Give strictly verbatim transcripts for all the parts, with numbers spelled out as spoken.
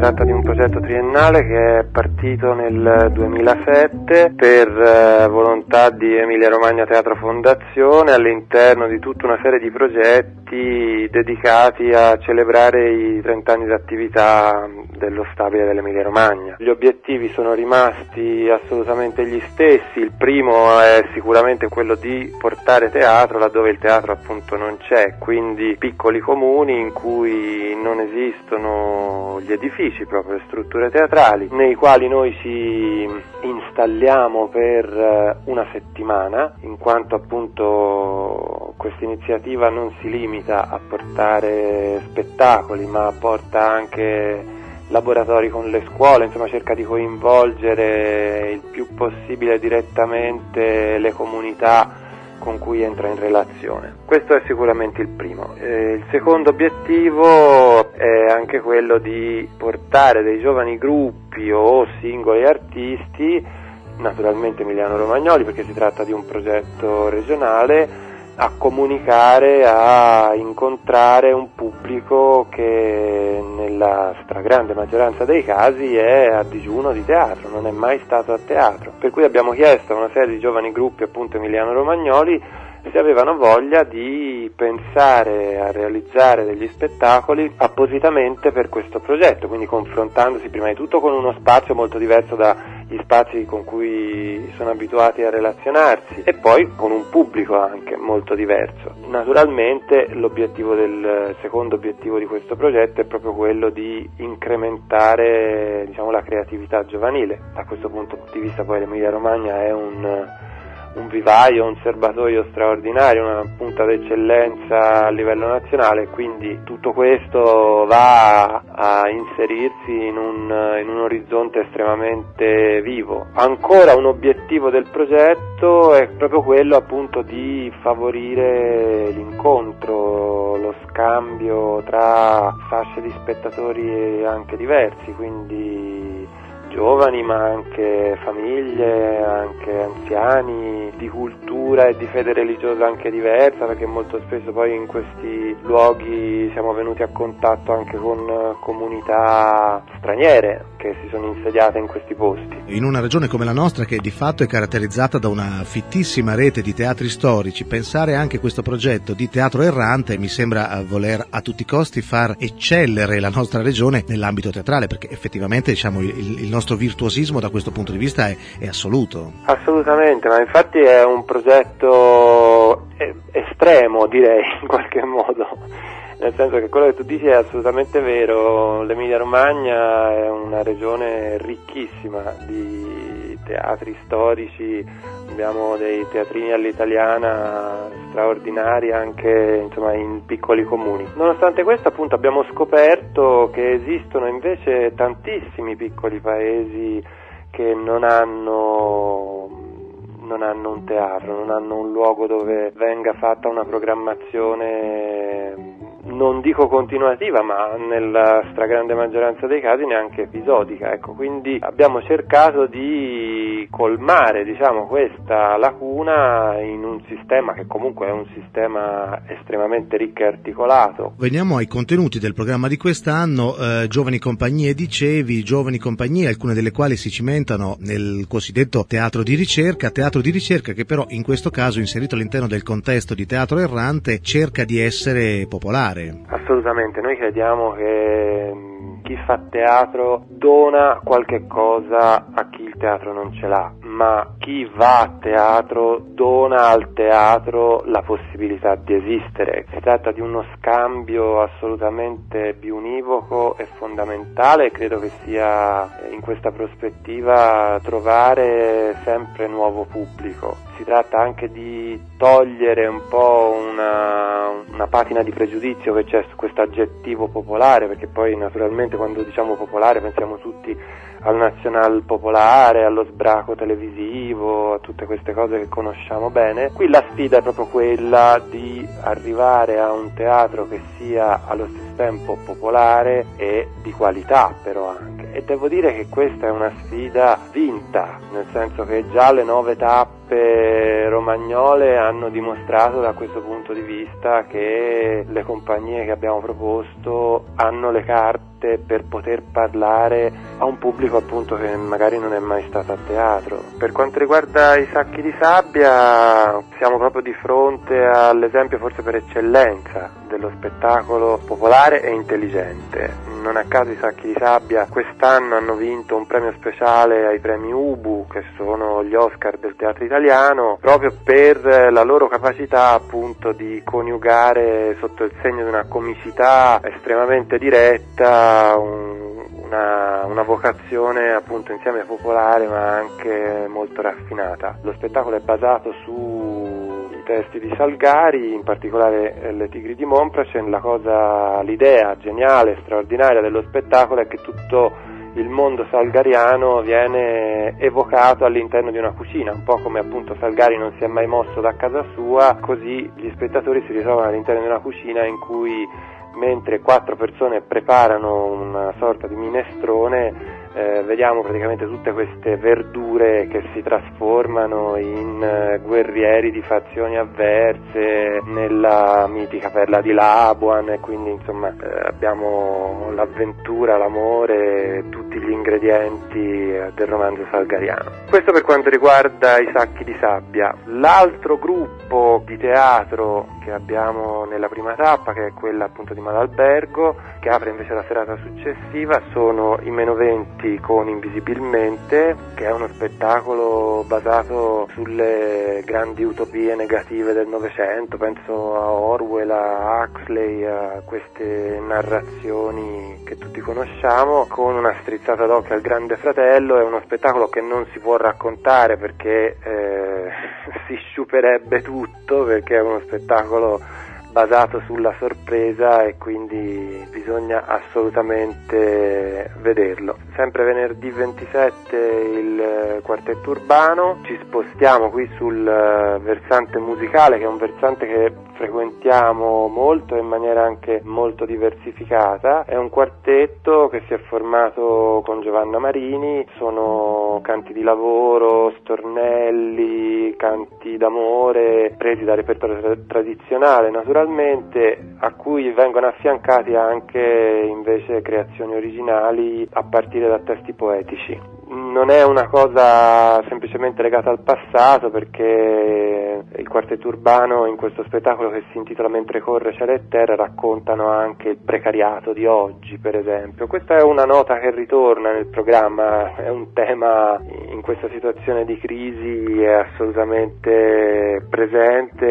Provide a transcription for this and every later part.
tratta di un progetto triennale che è partito nel duemilasette per eh, volontà di Emilia Romagna Teatro Fondazione, all'interno di tutta una serie di progetti dedicati a celebrare i trent'anni di attività dello Stabile dell'Emilia Romagna. Gli obiettivi sono rimasti assolutamente gli stessi. Il primo è sicuramente quello di portare teatro laddove il teatro appunto non c'è, quindi piccoli comuni in cui non esistono gli edifici, proprio le strutture teatrali, nei quali noi ci installiamo per una settimana, in quanto appunto questa iniziativa non si limita a portare spettacoli, ma porta anche laboratori con le scuole, insomma cerca di coinvolgere il più possibile direttamente le comunità con cui entra in relazione. Questo è sicuramente il primo. Eh, il secondo obiettivo è anche quello di portare dei giovani gruppi o singoli artisti, naturalmente emiliano-romagnoli perché si tratta di un progetto regionale, a comunicare, a incontrare un pubblico che nella stragrande maggioranza dei casi è a digiuno di teatro, non è mai stato a teatro. Per cui abbiamo chiesto a una serie di giovani gruppi appunto emiliano-romagnoli se avevano voglia di pensare a realizzare degli spettacoli appositamente per questo progetto, quindi confrontandosi prima di tutto con uno spazio molto diverso dagli spazi con cui sono abituati a relazionarsi e poi con un pubblico anche molto diverso. Naturalmente l'obiettivo del il secondo obiettivo di questo progetto è proprio quello di incrementare, diciamo, la creatività giovanile. Da questo punto di vista poi l'Emilia Romagna è un un vivaio, un serbatoio straordinario, una punta d'eccellenza a livello nazionale, quindi tutto questo va a inserirsi in un, in un orizzonte estremamente vivo. Ancora un obiettivo del progetto è proprio quello appunto di favorire l'incontro, lo scambio tra fasce di spettatori anche diversi, quindi giovani ma anche famiglie, anche anziani, di cultura e di fede religiosa anche diversa, perché molto spesso poi in questi luoghi siamo venuti a contatto anche con comunità straniere che si sono insediate in questi posti. In una regione come la nostra, che di fatto è caratterizzata da una fittissima rete di teatri storici, pensare anche a questo progetto di teatro errante mi sembra voler a tutti i costi far eccellere la nostra regione nell'ambito teatrale, perché effettivamente diciamo il, il nostro virtuosismo da questo punto di vista è, è assoluto. Assolutamente, ma infatti è un progetto estremo, direi, in qualche modo, nel senso che quello che tu dici è assolutamente vero. L'Emilia Romagna è una regione ricchissima di teatri storici, abbiamo dei teatrini all'italiana straordinari anche, insomma, in piccoli comuni. Nonostante questo appunto abbiamo scoperto che esistono invece tantissimi piccoli paesi che non hanno non hanno un teatro, non hanno un luogo dove venga fatta una programmazione, non dico continuativa, ma nella stragrande maggioranza dei casi neanche episodica. Ecco, quindi abbiamo cercato di colmare, diciamo, questa lacuna in un sistema che comunque è un sistema estremamente ricco e articolato. Veniamo ai contenuti del programma di quest'anno. eh, Giovani compagnie, dicevi, giovani compagnie, alcune delle quali si cimentano nel cosiddetto teatro di ricerca, teatro di ricerca che però in questo caso, inserito all'interno del contesto di teatro errante, cerca di essere popolare. Assolutamente, noi crediamo che chi fa teatro dona qualche cosa a chi il teatro non ce l'ha, ma chi va a teatro dona al teatro la possibilità di esistere. Si tratta di uno scambio assolutamente biunivoco e fondamentale, e credo che sia in questa prospettiva trovare sempre nuovo pubblico. Si tratta anche di togliere un po' una, una patina di pregiudizio che c'è su questo aggettivo popolare, perché poi naturalmente quando diciamo popolare pensiamo tutti al nazional popolare, allo sbraco televisivo, a tutte queste cose che conosciamo bene. Qui la sfida è proprio quella di arrivare a un teatro che sia allo stesso tempo popolare e di qualità però anche, e devo dire che questa è una sfida vinta, nel senso che già le nove tappe romagnole hanno dimostrato da questo punto di vista che le compagnie che abbiamo proposto hanno le carte fatte per poter parlare a un pubblico appunto che magari non è mai stato a teatro. Per quanto riguarda i Sacchi di Sabbia, siamo proprio di fronte all'esempio forse per eccellenza dello spettacolo popolare e intelligente. Non a caso i Sacchi di Sabbia quest'anno hanno vinto un premio speciale ai premi Ubu, che sono gli Oscar del teatro italiano, proprio per la loro capacità appunto di coniugare sotto il segno di una comicità estremamente diretta un, una, una vocazione appunto insieme popolare ma anche molto raffinata. Lo spettacolo è basato su testi di Salgari, in particolare Le Tigri di Monpracen. La cosa, l'idea geniale, straordinaria dello spettacolo è che tutto il mondo salgariano viene evocato all'interno di una cucina, un po' come appunto Salgari non si è mai mosso da casa sua, così gli spettatori si ritrovano all'interno di una cucina in cui, mentre quattro persone preparano una sorta di minestrone, Eh, vediamo praticamente tutte queste verdure che si trasformano in eh, guerrieri di fazioni avverse nella mitica perla di Labuan, e quindi insomma eh, abbiamo l'avventura, l'amore, tutti gli ingredienti eh, del romanzo salgariano. Questo per quanto riguarda i Sacchi di Sabbia. L'altro gruppo di teatro che abbiamo nella prima tappa, che è quella appunto di Malalbergo, che apre invece la serata successiva, sono i Menoventi con Invisibilmente, che è uno spettacolo basato sulle grandi utopie negative del Novecento. Penso a Orwell, a Huxley, a queste narrazioni che tutti conosciamo, con una strizzata d'occhio al Grande Fratello. È uno spettacolo che non si può raccontare perché eh, si sciuperebbe tutto, perché è uno spettacolo basato sulla sorpresa e quindi bisogna assolutamente vederlo. Sempre venerdì ventisette il quartetto urbano, ci spostiamo qui sul versante musicale, che è un versante che frequentiamo molto in maniera anche molto diversificata. È un quartetto che si è formato con Giovanna Marini, sono canti di lavoro, stornelli, canti d'amore presi dal repertorio tra- tradizionale naturalmente, a cui vengono affiancati anche invece creazioni originali a partire da testi poetici. Non è una cosa semplicemente legata al passato, perché il quartetto urbano in questo spettacolo che si intitola Mentre corre cielo e terra raccontano anche il precariato di oggi, per esempio. Questa è una nota che ritorna nel programma, è un tema in questa situazione di crisi è assolutamente presente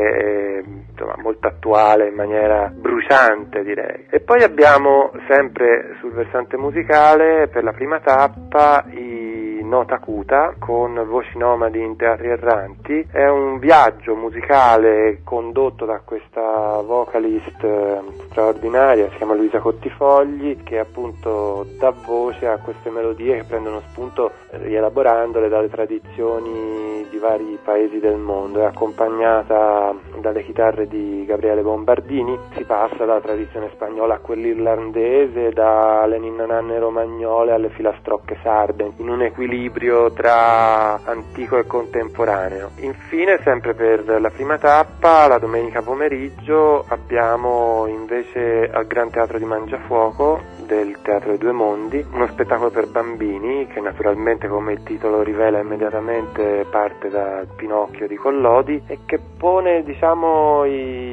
e insomma molto attuale, in maniera bruciante direi. E poi abbiamo sempre sul versante musicale per la prima tappa i Nota Acuta con Voci Nomadi in Teatri Erranti. È un viaggio musicale condotto da questa vocalist straordinaria, si chiama Luisa Cottifogli, che appunto dà voce a queste melodie che prendono spunto rielaborandole dalle tradizioni di vari paesi del mondo. È accompagnata dalle chitarre di Gabriele Bombardini, si passa dalla tradizione spagnola a quella irlandese, dalle ninna nanne romagnole alle filastrocche sarde, in un equilibrio tra antico e contemporaneo. Infine, sempre per la prima tappa, la domenica pomeriggio abbiamo invece al Gran Teatro di Mangiafuoco del Teatro dei Due Mondi uno spettacolo per bambini che naturalmente, come il titolo rivela immediatamente, parte da Pinocchio di Collodi e che pone diciamo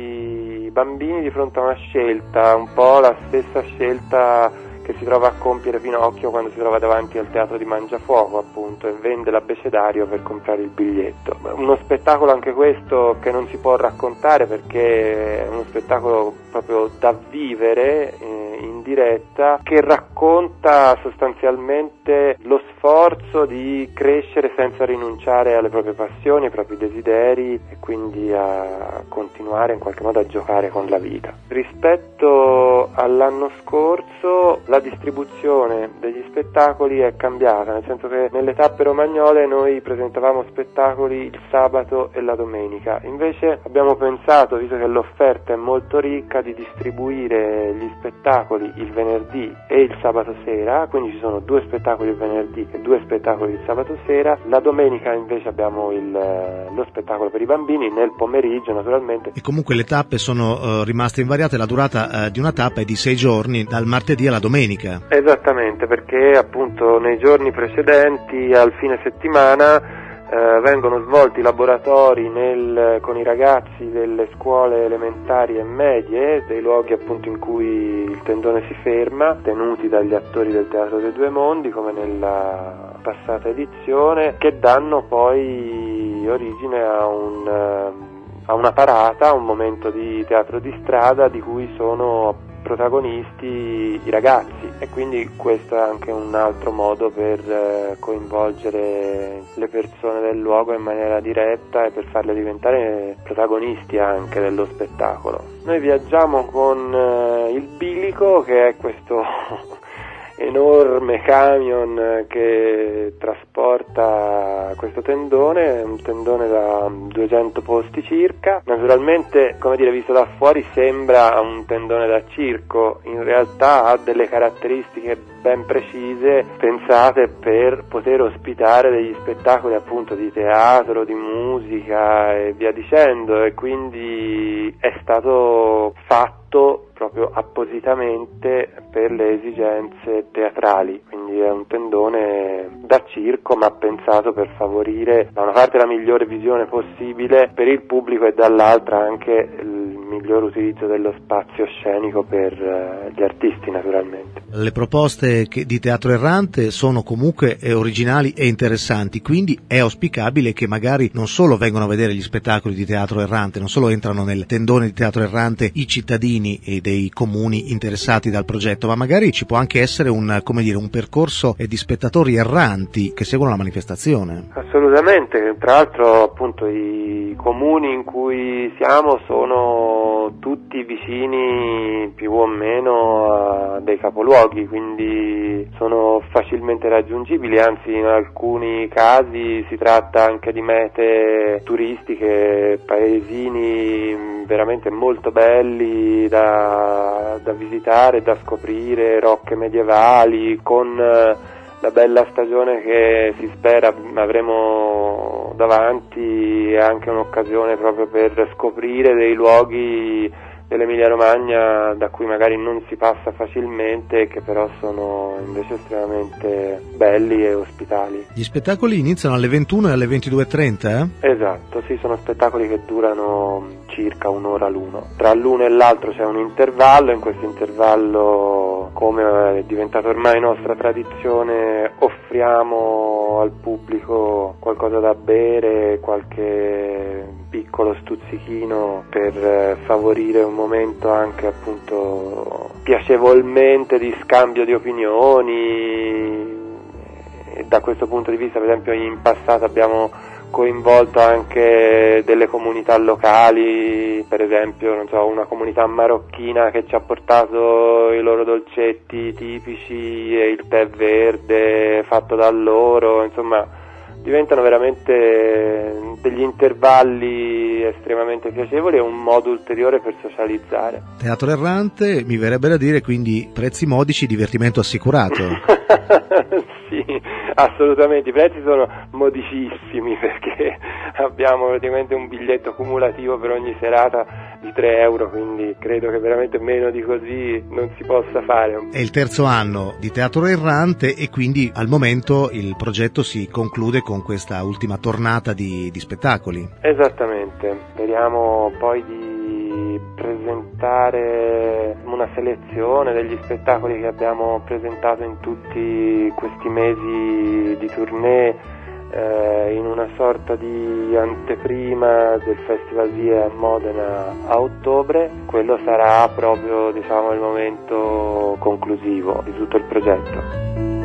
i bambini di fronte a una scelta, un po' la stessa scelta che si trova a compiere Pinocchio quando si trova davanti al Teatro di Mangiafuoco appunto e vende l'abbecedario per comprare il biglietto. Uno spettacolo anche questo che non si può raccontare perché è uno spettacolo proprio da vivere eh, in diretta, che racconta sostanzialmente lo sforzo di crescere senza rinunciare alle proprie passioni, ai propri desideri e quindi a continuare in qualche modo a giocare con la vita. Rispetto all'anno scorso la distribuzione degli spettacoli è cambiata, nel senso che nelle tappe romagnole noi presentavamo spettacoli il sabato e la domenica, invece abbiamo pensato, visto che l'offerta è molto ricca, di distribuire gli spettacoli il venerdì e il sabato sera, quindi ci sono due spettacoli il venerdì e due spettacoli il sabato sera. La domenica invece abbiamo il, lo spettacolo per i bambini nel pomeriggio naturalmente. E comunque le tappe sono uh, rimaste invariate, la durata uh, di una tappa tappa è di sei giorni, dal martedì alla domenica. Esattamente, perché appunto nei giorni precedenti al fine settimana Eh, vengono svolti laboratori nel, con i ragazzi delle scuole elementari e medie, dei luoghi appunto in cui il tendone si ferma, tenuti dagli attori del Teatro dei Due Mondi come nella passata edizione, che danno poi origine a un a una parata, a un momento di teatro di strada di cui sono protagonisti i ragazzi, e quindi questo è anche un altro modo per eh, coinvolgere le persone del luogo in maniera diretta e per farle diventare protagonisti anche dello spettacolo. Noi viaggiamo con eh, il bilico, che è questo enorme camion che trasporta questo tendone, un tendone da duecento posti circa. Naturalmente, come dire, visto da fuori sembra un tendone da circo, in realtà ha delle caratteristiche ben precise, pensate per poter ospitare degli spettacoli appunto di teatro, di musica e via dicendo, e quindi è stato fatto proprio appositamente per le esigenze teatrali, quindi è un tendone da circo ma pensato per favorire da una parte la migliore visione possibile per il pubblico e dall'altra anche il miglior utilizzo dello spazio scenico per eh, gli artisti naturalmente. Le proposte che, di Teatro Errante sono comunque eh, originali e interessanti, quindi è auspicabile che magari non solo vengono a vedere gli spettacoli di Teatro Errante, non solo entrano nel tendone di Teatro Errante i cittadini e dei comuni interessati dal progetto, ma magari ci può anche essere un, come dire, un percorso di spettatori erranti che seguono la manifestazione. Assolutamente, tra l'altro appunto i comuni in cui siamo sono tutti vicini più o meno a dei capoluoghi, quindi sono facilmente raggiungibili, anzi in alcuni casi si tratta anche di mete turistiche, paesini veramente molto belli da, da visitare, da scoprire, rocche medievali, con la bella stagione che si spera avremo davanti, è anche un'occasione proprio per scoprire dei luoghi dell'Emilia Romagna da cui magari non si passa facilmente, che però sono invece estremamente belli e ospitali. Gli spettacoli iniziano alle ventuno e alle ventidue e trenta, eh? Esatto, sì, sono spettacoli che durano circa un'ora l'uno. Tra l'uno e l'altro c'è un intervallo, in questo intervallo, come è diventato ormai nostra tradizione, offriamo al pubblico qualcosa da bere, qualche piccolo stuzzichino per favorire un momento anche appunto piacevolmente di scambio di opinioni. E da questo punto di vista, per esempio, in passato abbiamo coinvolto anche delle comunità locali, per esempio non so, una comunità marocchina che ci ha portato i loro dolcetti tipici e il tè verde fatto da loro, insomma diventano veramente degli intervalli estremamente piacevoli e un modo ulteriore per socializzare. Teatro Errante, mi verrebbe da dire, quindi prezzi modici, divertimento assicurato. Sì, assolutamente, i prezzi sono modicissimi perché abbiamo praticamente un biglietto cumulativo per ogni serata di tre euro, quindi credo che veramente meno di così non si possa fare. È il terzo anno di Teatro Errante e quindi al momento il progetto si conclude con questa ultima tornata di, di spettacoli. Esattamente, speriamo poi di presentare una selezione degli spettacoli che abbiamo presentato in tutti questi mesi di tournée, eh, in una sorta di anteprima del Festival Vie a Modena a ottobre. Quello sarà proprio, diciamo, il momento conclusivo di tutto il progetto.